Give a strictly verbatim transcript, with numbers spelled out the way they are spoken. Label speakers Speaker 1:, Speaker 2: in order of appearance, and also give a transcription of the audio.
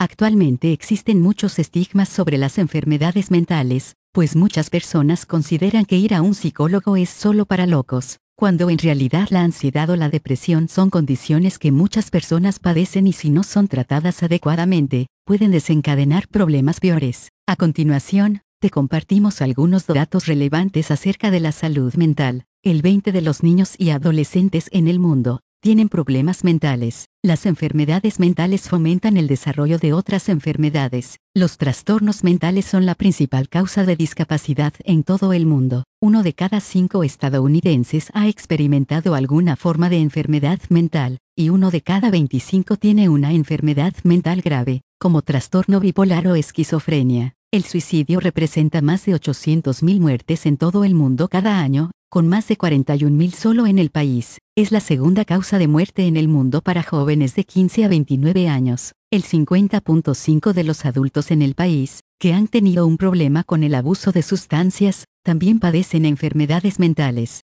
Speaker 1: Actualmente existen muchos estigmas sobre las enfermedades mentales, pues muchas personas consideran que ir a un psicólogo es solo para locos, cuando en realidad la ansiedad o la depresión son condiciones que muchas personas padecen y si no son tratadas adecuadamente, pueden desencadenar problemas peores. A continuación, te compartimos algunos datos relevantes acerca de la salud mental. El veinte de los niños y adolescentes en el mundo tienen problemas mentales. Las enfermedades mentales fomentan el desarrollo de otras enfermedades. Los trastornos mentales son la principal causa de discapacidad en todo el mundo. Uno de cada cinco estadounidenses ha experimentado alguna forma de enfermedad mental, y uno de cada veinticinco tiene una enfermedad mental grave, como trastorno bipolar o esquizofrenia. El suicidio representa más de ochocientas mil muertes en todo el mundo cada año, con más de cuarenta y un mil solo en el país. Es la segunda causa de muerte en el mundo para jóvenes de quince a veintinueve años. El cincuenta punto cinco de los adultos en el país, que han tenido un problema con el abuso de sustancias, también padecen enfermedades mentales.